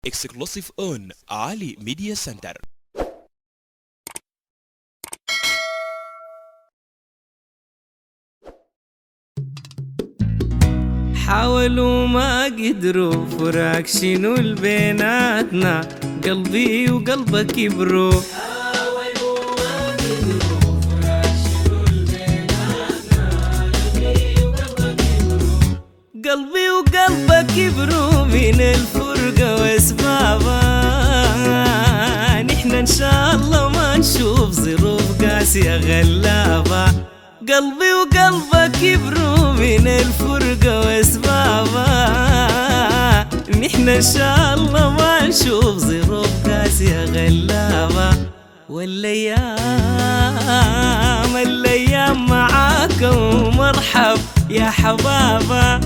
exclusive on Ali Media Center. حاولوا ما قدروا فراق شنو البيناتنا، قلبي وقلبك كبروا. حاولوا ما قدروا فراق شنو البيناتنا، قلبي وقلبك كبروا. قلبي وقلبك كبروا من الفرقة واسبابها، نحن ان شاء الله ما نشوف ظروف قاسية غلابة. قلبي وقلبك كبروا من الفرقة واسبابها، نحن ان شاء الله ما نشوف ظروف قاسية غلابة. والايام معاك ومرحب يا حبابا.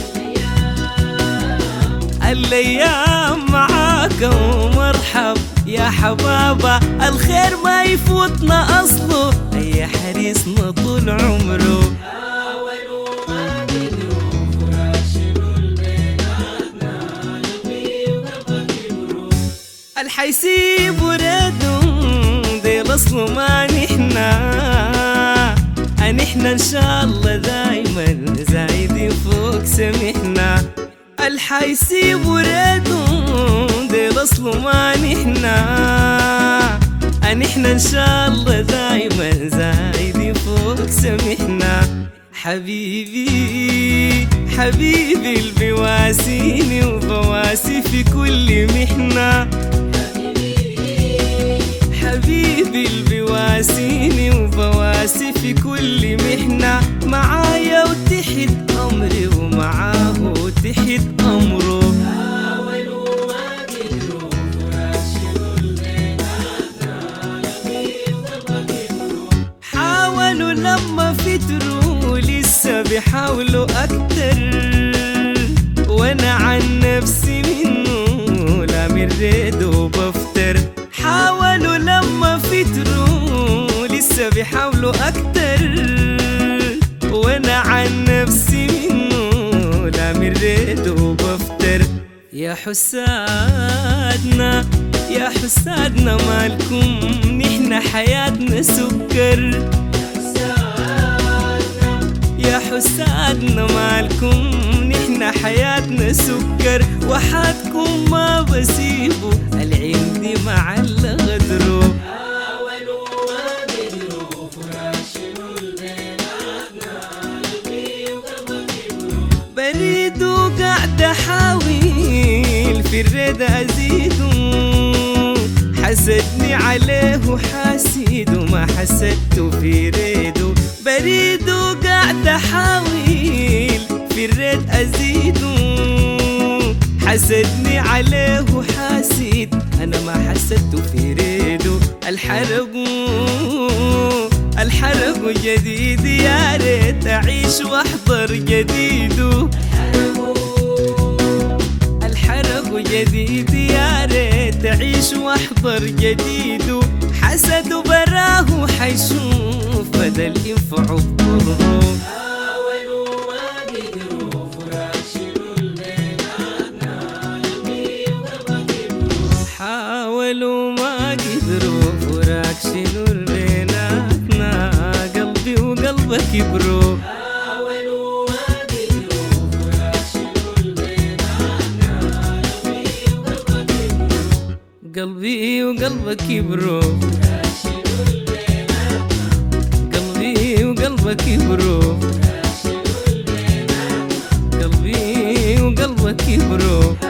الايام معاك ومرحب يا حبابا، الخير ما يفوتنا اصله، اي حريصنا طول عمره. حاولوا ما قدروا فراق شنو البيناتنا، قلبي وقلبك كبروا. الحيسيب وريدهم ديل اصله ما نحنا ان شاء الله دايما زايدين فوق سمحنا. الحيسيب وريدهم ديل اصله ما نحنا ان شاء الله دايما زايدين فوق سمحنا. حبيبي اللي بيواسيني وبواسي في كل محنة. حبيبي اللي بيواسيني وبواسي في كل محنة، معايا وتحت أمري ومعاه وتحت أمره. حاولوا ما قدروا فراق شنو البيناتنا، قلبي وقلبك كبروا. حاولوا لما فتروا لسه بيحاولوا أكتر، وأنا عن نفسي منه لا مريد وبفتر. حاولوا لما فتروا لسه بيحاولوا أكتر، وأنا عن نفسي منه لا مريد وبفتر. يا حسادنا مالكم نحنا حياتنا سكر. يا حسادنا مالكم نحنا حياتنا سكر، وحدكم ما بسيبوا العندي مع الغدرو. حاولوا ما قدروا فراق شنو البيناتنا، قلبي وقلبك كبروا. بريد وقاعد احاول في الرد ازيده، حسدني عليه وحاسيد وما حسدته في ريده. بريد وقاعد احاول في الرد ازيده، حسدني عليه وحاسيد انا ما حسدته في ريده. الحرق جديد يا ريت اعيش واحضر جديده. الحرق جديد يا ريت اعيش واحضر جديده. حسد براه حيشوف بدل ينفعه بضره. حاولوا ما قدروا فراق شنو البيناتنا، قلبي وقلبك كبروا. حاولوا ما قدروا فراق شنو بيناتنا، قلبي وقلبك كبروا. حاولوا ما قدروا فراق شنو البيناتنا، قلبي وقلبك كبروا. قلبي وقلبك كبروا. قلبي وقلبك كبروا.